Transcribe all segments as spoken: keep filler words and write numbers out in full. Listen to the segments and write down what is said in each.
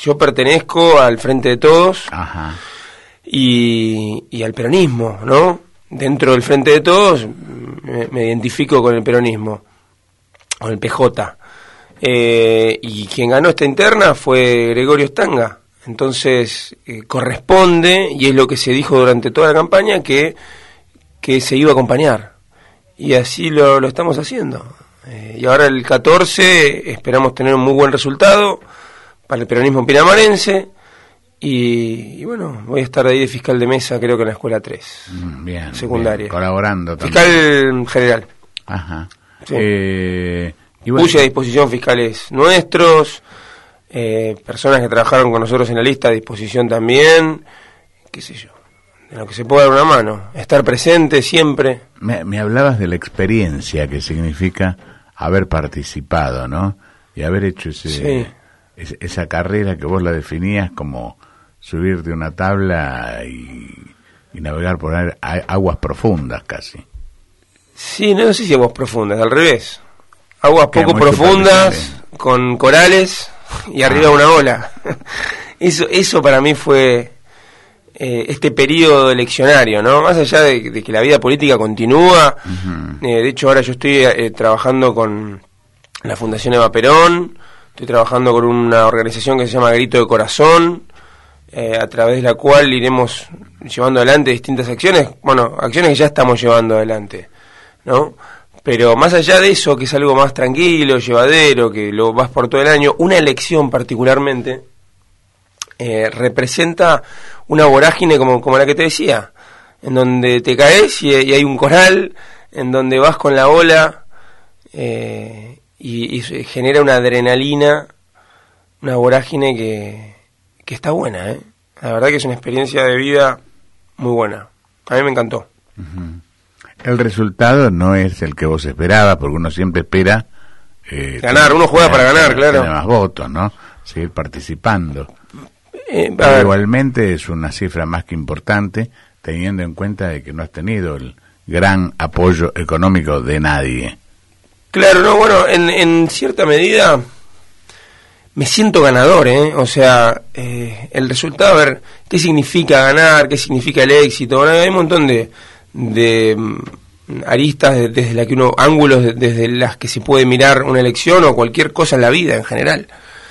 yo pertenezco al Frente de Todos. Ajá. Y, y al peronismo, ¿no? Dentro del Frente de Todos me, me identifico con el peronismo, con el P J. Eh, y quien ganó esta interna fue Gregorio Stanga. Entonces eh, corresponde, y es lo que se dijo durante toda la campaña, que, que se iba a acompañar. Y así lo, lo estamos haciendo. Eh, y ahora el catorce esperamos tener un muy buen resultado para el peronismo pinamarense. Y, y bueno, voy a estar ahí de fiscal de mesa, creo que en la escuela tres, mm, bien, secundaria. Bien, colaborando también. Fiscal general. Ajá. Sí. Eh, y bueno, Puse a disposición fiscales nuestros, eh, personas que trabajaron con nosotros en la lista a disposición también, qué sé yo, de lo que se pueda dar una mano, estar presente siempre. Me, me hablabas de la experiencia que significa haber participado, ¿no? Y haber hecho ese, Sí. es, esa carrera que vos la definías como subir de una tabla y, y navegar por a, aguas profundas casi. Sí, no sé si aguas profundas, al revés. Aguas Queda poco mucho profundas, con corales y arriba Ah. una ola. Eso, eso para mí fue eh, este periodo eleccionario, ¿no? Más allá de, de que la vida política continúa. Uh-huh. Eh, de hecho, ahora yo estoy eh, trabajando con la Fundación Eva Perón, estoy trabajando con una organización que se llama Grito de Corazón, eh, a través de la cual iremos llevando adelante distintas acciones, bueno, acciones que ya estamos llevando adelante, ¿no? Pero más allá de eso, que es algo más tranquilo, llevadero, que lo vas por todo el año, una elección particularmente eh, representa una vorágine como, como la que te decía, en donde te caes y, y hay un coral, en donde vas con la ola eh, y, y genera una adrenalina, una vorágine que, que está buena, ¿eh? La verdad que es una experiencia de vida muy buena. A mí me encantó. Uh-huh. El resultado no es el que vos esperabas, porque uno siempre espera eh, ganar, tener, uno juega tener, para ganar, tener, claro. tener más votos, ¿no? Seguir participando. Eh, Pero igualmente es una cifra más que importante, teniendo en cuenta de que no has tenido el gran apoyo económico de nadie. Claro, no, bueno, en, en cierta medida me siento ganador, ¿eh? O sea, eh, el resultado, a ver, ¿qué significa ganar? ¿Qué significa el éxito? Bueno, hay un montón de, de aristas de, desde la que uno, ángulos de, desde las que se puede mirar una elección o cualquier cosa en la vida en general.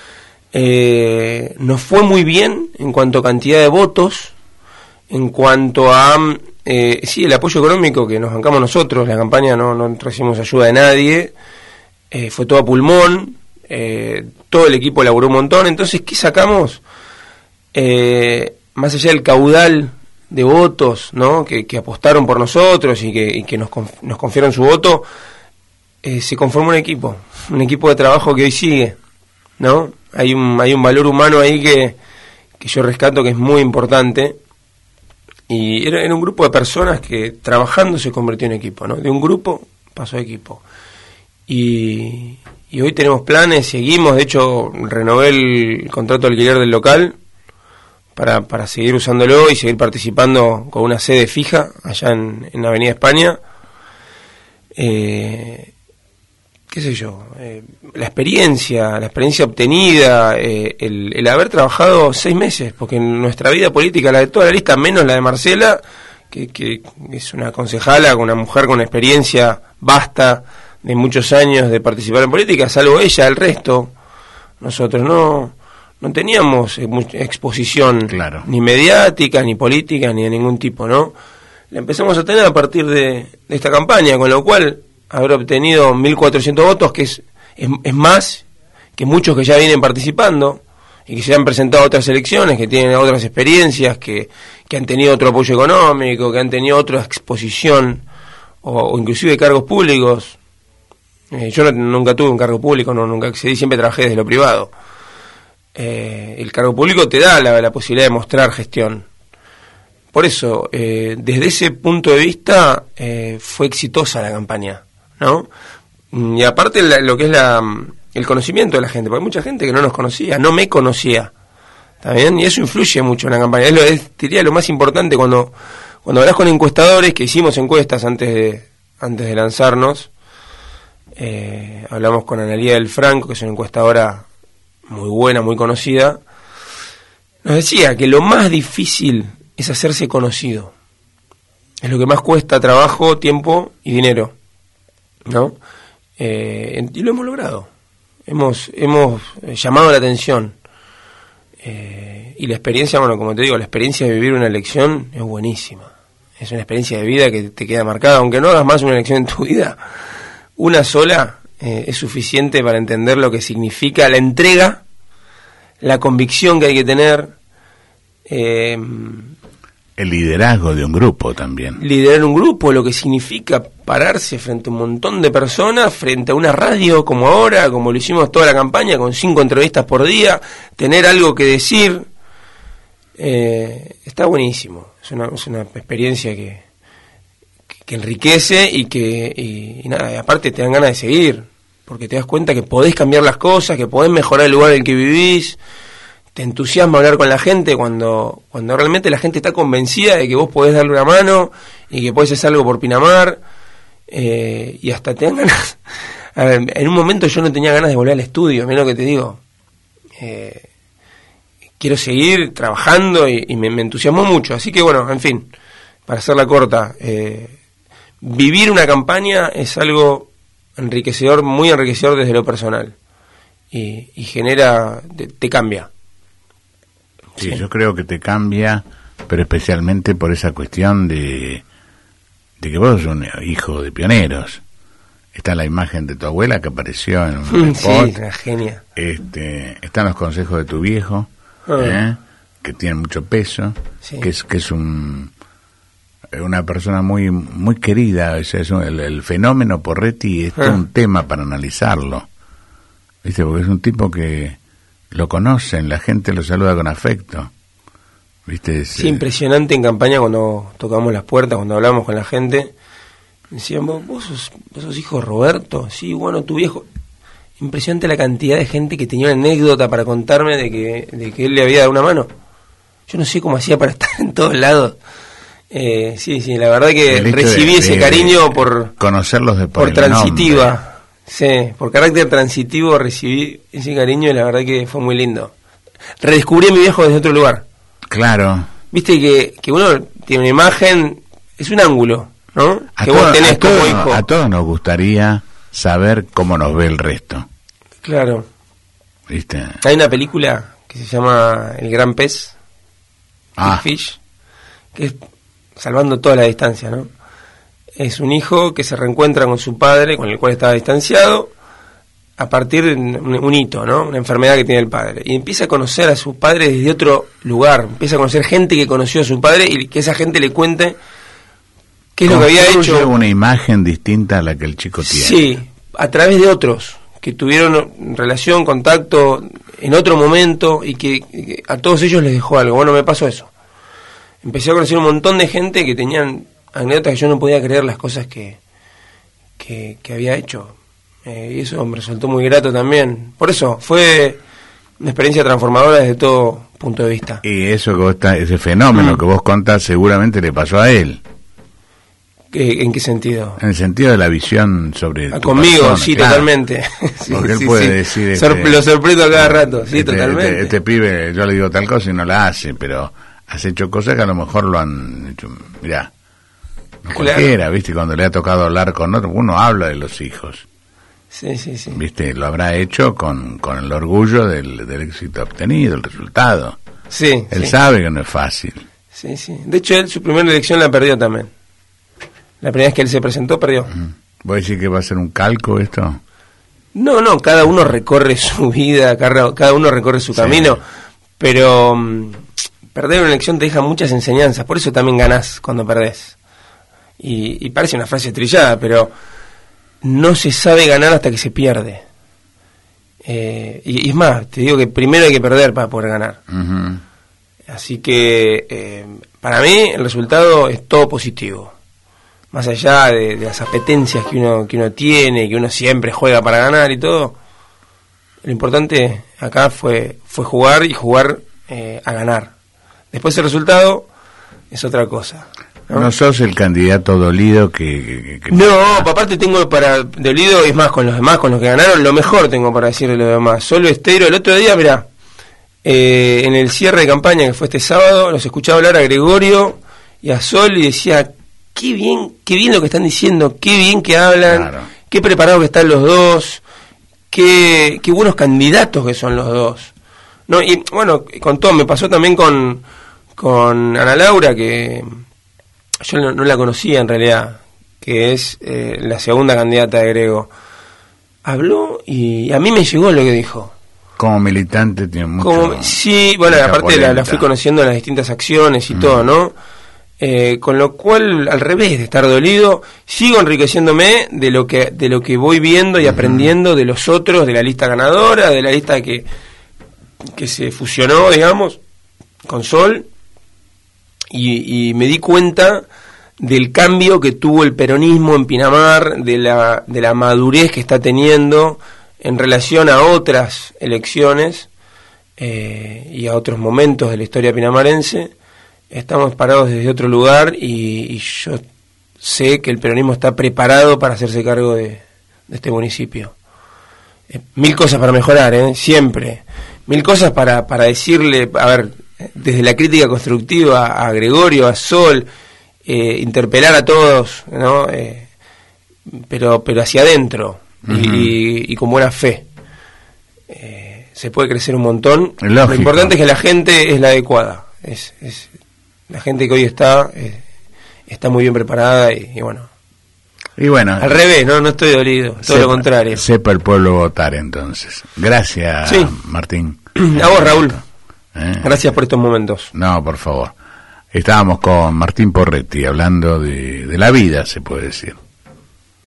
Eh, nos fue muy bien en cuanto a cantidad de votos, en cuanto a eh, sí, el apoyo económico que nos bancamos nosotros. La campaña no, no recibimos ayuda de nadie, eh, fue todo a pulmón, eh, todo el equipo laburó un montón. Entonces, ¿qué sacamos? Eh, más allá del caudal de votos, ¿no? que, que apostaron por nosotros y que, y que nos, conf- nos confiaron su voto, eh, se conformó un equipo, un equipo de trabajo que hoy sigue, ¿no? Hay un, hay un valor humano ahí que, que yo rescato, que es muy importante, y era, era un grupo de personas que trabajando se convirtió en equipo, ¿no? De un grupo pasó a equipo, y, y hoy tenemos planes, seguimos, de hecho renové el contrato de alquiler del local para, para seguir usándolo y seguir participando con una sede fija allá en, en Avenida España. eh qué sé yo, eh, la experiencia, la experiencia obtenida, eh, el, el haber trabajado seis meses, porque en nuestra vida política, la de toda la lista, menos la de Marcela, que, que es una concejala, una mujer con experiencia vasta de muchos años de participar en política, salvo ella, el resto, nosotros no, no teníamos exposición, claro, ni mediática, ni política, ni de ningún tipo, ¿no? La empezamos a tener a partir de, de esta campaña, con lo cual haber obtenido mil cuatrocientos votos, que es, es, es más que muchos que ya vienen participando y que se han presentado a otras elecciones, que tienen otras experiencias, que, que han tenido otro apoyo económico, que han tenido otra exposición o, o inclusive cargos públicos. Eh, yo no, nunca tuve un cargo público, no, nunca accedí, siempre trabajé desde lo privado. Eh, el cargo público te da la, la posibilidad de mostrar gestión. Por eso, eh, desde ese punto de vista, eh, fue exitosa la campaña, ¿no? Y aparte la, lo que es la, el conocimiento de la gente, porque hay mucha gente que no nos conocía, no me conocía, ¿está bien? Y eso influye mucho en la campaña. Es lo, es, diría lo más importante cuando cuando hablas con encuestadores, que hicimos encuestas antes de antes de lanzarnos. Eh, hablamos con Analía del Franco, que es una encuestadora muy buena, muy conocida, nos decía que lo más difícil es hacerse conocido. Es lo que más cuesta trabajo, tiempo y dinero, ¿no? Eh, y lo hemos logrado. Hemos hemos llamado la atención. Eh, y la experiencia, bueno, como te digo, la experiencia de vivir una elección es buenísima. Es una experiencia de vida que te queda marcada. Aunque no hagas más una elección en tu vida, una sola eh, es suficiente para entender lo que significa la entrega, la convicción que hay que tener, eh, el liderazgo de un grupo también. Liderar un grupo, lo que significa pararse frente a un montón de personas, frente a una radio como ahora, como lo hicimos toda la campaña, con cinco entrevistas por día, tener algo que decir, eh, está buenísimo. Es una, es una experiencia que, que, que enriquece y que, y, y nada, y aparte te dan ganas de seguir, porque te das cuenta que podés cambiar las cosas, que podés mejorar el lugar en el que vivís. Te entusiasma hablar con la gente cuando cuando realmente la gente está convencida de que vos podés darle una mano y que podés hacer algo por Pinamar, eh, y hasta te dan ganas. A ver, en un momento yo no tenía ganas de volver al estudio, mira lo que te digo. Eh, quiero seguir trabajando y, y me, me entusiasmó mucho. Así que bueno, en fin, para hacerla corta, eh, vivir una campaña es algo enriquecedor, muy enriquecedor desde lo personal, y, y genera, te, te cambia. Sí, sí, yo creo que te cambia, pero especialmente por esa cuestión de, de que vos sos un hijo de pioneros. Está la imagen de tu abuela que apareció en un spot. Sí, una genia. Este, están los consejos de tu viejo, ah. ¿eh? que tienen mucho peso, sí. que es que es un una persona muy muy querida. Es, es un, el, el fenómeno Porretti es ah. todo un tema para analizarlo, ¿viste? Porque es un tipo que lo conocen, la gente lo saluda con afecto, ¿viste? Es, sí, impresionante en campaña cuando tocamos las puertas, cuando hablamos con la gente, decían, ¿vos, vos, sos, vos sos hijo de Roberto? Sí, bueno, tu viejo. Impresionante la cantidad de gente que tenía una anécdota para contarme de que, de que él le había dado una mano. Yo no sé cómo hacía para estar en todos lados. Eh, sí, sí, la verdad que recibí de, ese de, cariño por conocerlos de por, por transitiva. Nombre. Sí, por carácter transitivo recibí ese cariño y la verdad que fue muy lindo. Redescubrí a mi viejo desde otro lugar. Claro. Viste que, que uno tiene una imagen, es un ángulo, ¿no? A que todo, vos tenés a todo, como hijo. A todos nos gustaría saber cómo nos ve el resto. Claro. ¿Viste? Hay una película que se llama El Gran Pez, ah. Big Fish, que es salvando toda la distancia, ¿no? Es un hijo que se reencuentra con su padre, con el cual estaba distanciado, a partir de un, un hito, ¿no? Una enfermedad que tiene el padre. Y empieza a conocer a su padre desde otro lugar. Empieza a conocer gente que conoció a su padre y que esa gente le cuente qué es lo que había hecho. Una imagen distinta a la que el chico tiene. Sí, a través de otros que tuvieron relación, contacto en otro momento y que, que a todos ellos les dejó algo. Bueno, me pasó eso. Empecé a conocer un montón de gente que tenían anécdotas que yo no podía creer las cosas que que, que había hecho, eh, y eso me resultó muy grato también. Por eso fue una experiencia transformadora desde todo punto de vista. Y eso que vos está, ese fenómeno mm. que vos contás seguramente le pasó a él. ¿En qué sentido? En el sentido de la visión sobre ah, conmigo, persona, sí, claro. Totalmente. Sí, porque él sí, puede sí. decir este, Sor- lo sorprendo a cada rato, sí, este, totalmente. Este, este pibe, yo le digo tal cosa y no la hace, pero has hecho cosas que a lo mejor lo han hecho, mirá, no claro. Cualquiera, ¿viste? Cuando le ha tocado hablar con otro, uno habla de los hijos. Sí, sí, sí. ¿Viste? Lo habrá hecho con, con el orgullo del, del éxito obtenido, el resultado. Sí. Él sí. sabe que no es fácil. Sí, sí. De hecho, él su primera elección la perdió también. La primera vez que él se presentó, perdió. ¿Vos decís que va a ser un calco esto? No, no, cada uno recorre su vida, cada, cada uno recorre su sí. camino, pero um, perder una elección te deja muchas enseñanzas, por eso también ganás cuando perdés. Y, y parece una frase trillada, pero no se sabe ganar hasta que se pierde. Eh, y, y es más, te digo que primero hay que perder para poder ganar. Uh-huh. Así que eh, para mí el resultado es todo positivo. Más allá de, de las apetencias que uno que uno tiene, que uno siempre juega para ganar y todo, lo importante acá fue fue jugar y jugar eh, a ganar. Después el resultado es otra cosa. ¿No? No sos el candidato dolido que... que, que no, aparte tengo para dolido, es más, con los demás, con los que ganaron, lo mejor tengo para decirle a los demás. Solo Estero, el otro día, mirá, eh, en el cierre de campaña que fue este sábado, los escuchaba hablar a Gregorio y a Sol y decía, qué bien, qué bien lo que están diciendo, qué bien que hablan, claro. Qué preparados que están los dos, qué, qué buenos candidatos que son los dos. No, y bueno, con todo, me pasó también con, con Ana Laura, que yo no, no la conocía en realidad, que es eh, la segunda candidata de Grego. Habló y a mí me llegó lo que dijo. Como militante tiene mucho... Como, sí, bueno, aparte la, la fui conociendo en las distintas acciones y mm. todo, ¿no? Eh, con lo cual, al revés de estar dolido, sigo enriqueciéndome de lo que de lo que voy viendo y uh-huh. aprendiendo de los otros, de la lista ganadora, de la lista que, que se fusionó, digamos, con Sol, y, y me di cuenta del cambio que tuvo el peronismo en Pinamar, de la, de la madurez que está teniendo en relación a otras elecciones eh, y a otros momentos de la historia pinamarense. Estamos parados desde otro lugar y, y yo sé que el peronismo está preparado para hacerse cargo de, de este municipio. Eh, mil cosas para mejorar, ¿eh? Siempre. Mil cosas para, para decirle, a ver, desde la crítica constructiva a Gregorio, a Sol, eh, interpelar a todos, ¿no? Eh, pero, pero hacia adentro uh-huh. y, y con buena fe. Eh, se puede crecer un montón. Lógico. Lo importante es que la gente es la adecuada. Es... es La gente que hoy está eh, está muy bien preparada y, y bueno. Y bueno. Al revés, no no estoy dolido, todo sepa, lo contrario. Sepa el pueblo votar entonces. Gracias, sí. Martín. A vos, Raúl. ¿Eh? Gracias por estos momentos. No, por favor. Estábamos con Martín Porretti hablando de, de la vida, se puede decir.